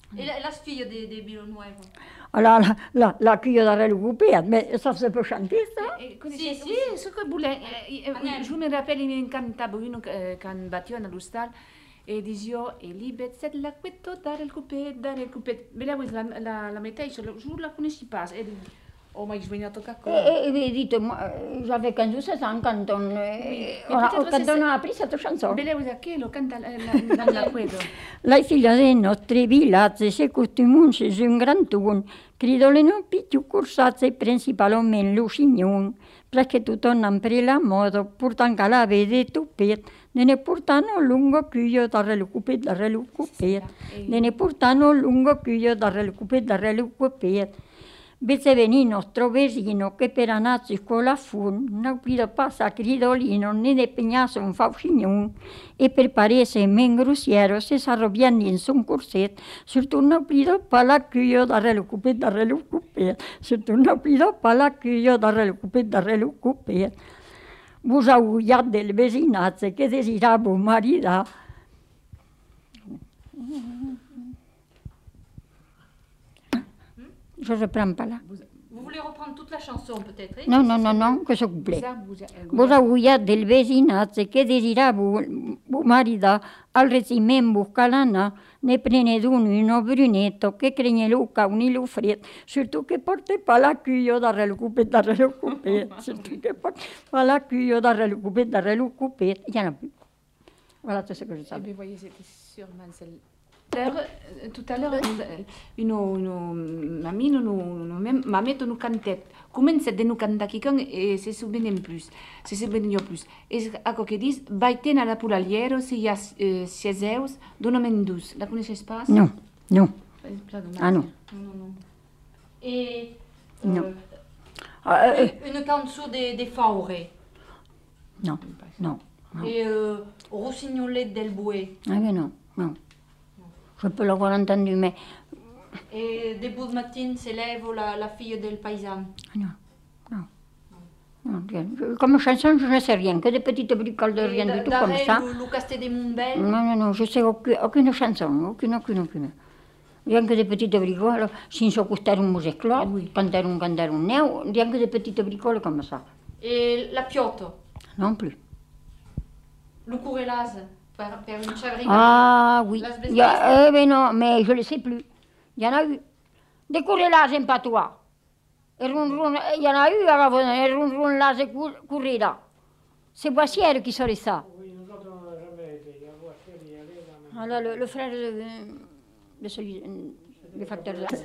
Et la fille des Villanueva? Alors, la fille d'arrêt le coupé, mais ça se peut chanter, ça? Sì, sì, Ce que voulait. Je me rappelle, il cantava uno quand batio à l'hostal et disait Elibet, c'est la cueto, dare le coupé, dare le coupé. Mais là, la médaille, je ne la connaissais pas. Oh, ma je venais à tocar quoi. Et dites-moi, j'avais 15 ou 16 ans quand on a appris cette chanson. Mais là, vous avez le canta dans la cueto. La figlia dei nostri villaggi, se costumun, se un gran tun, cridole non più cursazze, principalment l'usignon, perché tu tornan per la moda, portant calave de tupet, ne portano lungo cuglio darre il cupet, darre il cupet, ne portano lungo cuglio darre il cupet, darre il cupet. Invece veni nostro vesino che per andarci a scuola fu, non pido passa cridolino, ne de pegnasso un faucignon, e per parese men grusiero se s'arrobbiando in son corset, surtout non pido pa la cuglio darre il cupet, surtout non pido pa la cuglio darre il cupet. Vos aullat del vesinatge che desiravo maridar. Je reprends pas là. Vous voulez reprendre toute la chanson peut-être? Non, que ce couplet. Vos aullat del vesinatge che desiravo maridar, al reciment buscalana, ne prenez uno brunetto che cregne luca un ilo fred, surtout que porte pas la cuglio darre le coupet, surtout que porte pas la cuglio darre le coupet, il y en a plus. Voilà tout ce que je savais. Et bien, voyez, c'était sûrement celle. Tout à l'heure, mamie nous cantait. Commence de nous canter quelqu'un et se souvient plus. Et à quoi qu'ils disent, baiten à la poulalière, s'il y a Cézeus, donomen douce. La connaissez pas? Non. Ah non. Et Non. une canzone des Faure. Non. Et Rossignolet del Bouet. Ah mais non. Je peux l'avoir entendu, mais... Et debout de matin s'élève la fille del paysan. Non, comme chanson, je ne sais rien, que des petites bricoles de rien du tout comme ça. Le Castet des Montbel. Non, je sais aucune chanson, aucune. Rien que des petites bricoles, sin s'accoster un musiclot, cantar un neu, rien que des petites bricoles comme ça. Et la piotte? Non plus. Le courelaz? Ah oui, mais non, mais je ne le sais plus. Il y en a eu. Des courelages en patois. Il y en a eu à Ravonna, et ronron-là, c'est courela. C'est Boissière qui saurait ça. Oui, nous autres, on n'a jamais été. À Boissière, il y allait dans Alors, le frère de celui, le facteur de